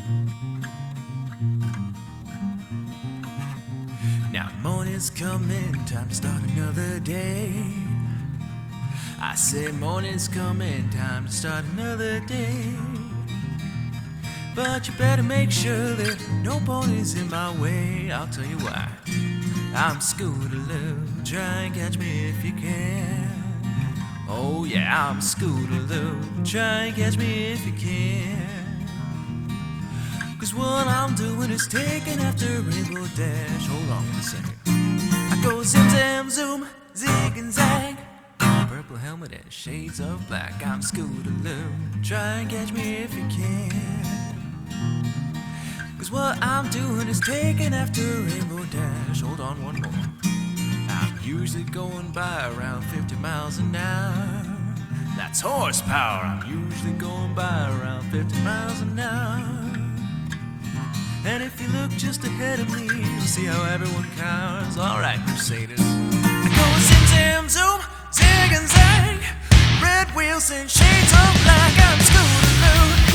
Now morning's coming, time to start another day. I say morning's coming, time to start another day. But you better make sure that no pony's in my way. I'll tell you why. I'm Scootaloo, try and catch me if you can. Oh yeah, I'm Scootaloo, try and catch me if you can. 'Cause what I'm doing is taking after Rainbow Dash. Hold on a second. I go zim zam zoom, zig and zag. Purple helmet and shades of black. I'm Scootaloo, try and catch me if you can. 'Cause what I'm doing is taking after Rainbow Dash. Hold on one more. I'm usually going by around 50 miles an hour. That's horsepower. I'm usually going by around 50 miles an hour. And if you look just ahead of me, you'll see how everyone cowers. Alright, Crusaders. I go zim zam zoom, zig and zag. Red wheels and shades of black. I'm Scootaloo,